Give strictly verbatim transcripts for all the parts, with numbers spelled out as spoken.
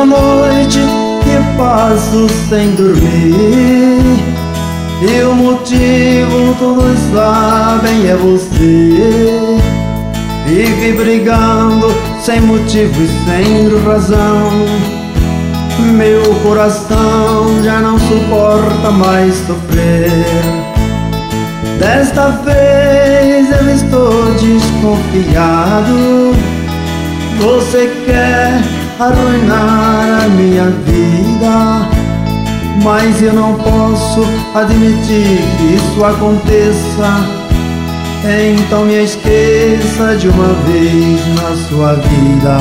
uma noite que passo sem dormir, e o motivo todos sabem é você. Vive brigando sem motivo e sem razão. Meu coração já não suporta mais sofrer. Desta vez eu estou desconfiado. Você quer arruinar a minha vida, mas eu não posso admitir que isso aconteça. Então me esqueça de uma vez na sua vida.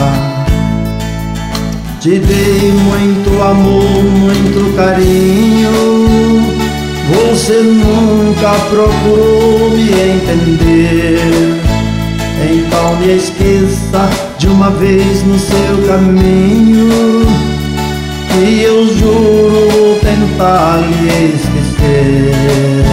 Te dei muito amor, muito carinho. Você nunca procurou me entender. Então me esqueça de uma vez no seu caminho, e eu juro vou tentar lhe esquecer.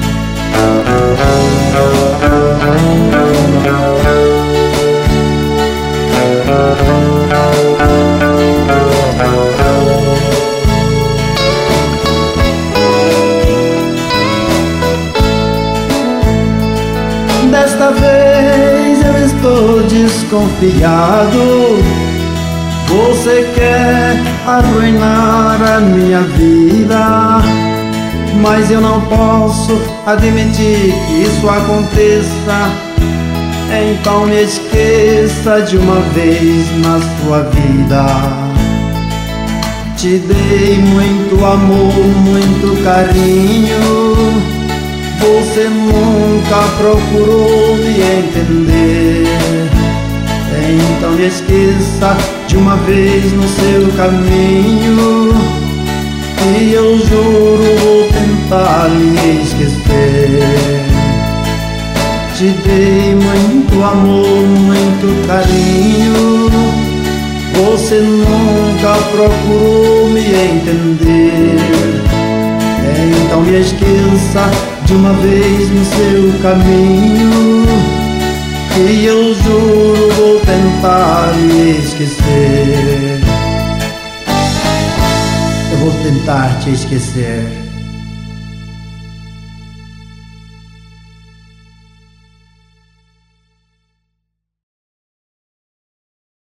Desta vez eu estou desconfiado. Você quer arruinar a minha vida, mas eu não posso admitir que isso aconteça. Então me esqueça de uma vez na sua vida. Te dei muito amor, muito carinho. Você nunca procurou me entender. Então me esqueça de uma vez no seu caminho, e eu juro vou tentar lhe esquecer. Te dei muito amor, muito carinho. Você nunca procurou me entender. Então me esqueça de uma vez no seu caminho, e eu juro vou tentar lhe esquecer. Eu vou tentar te esquecer.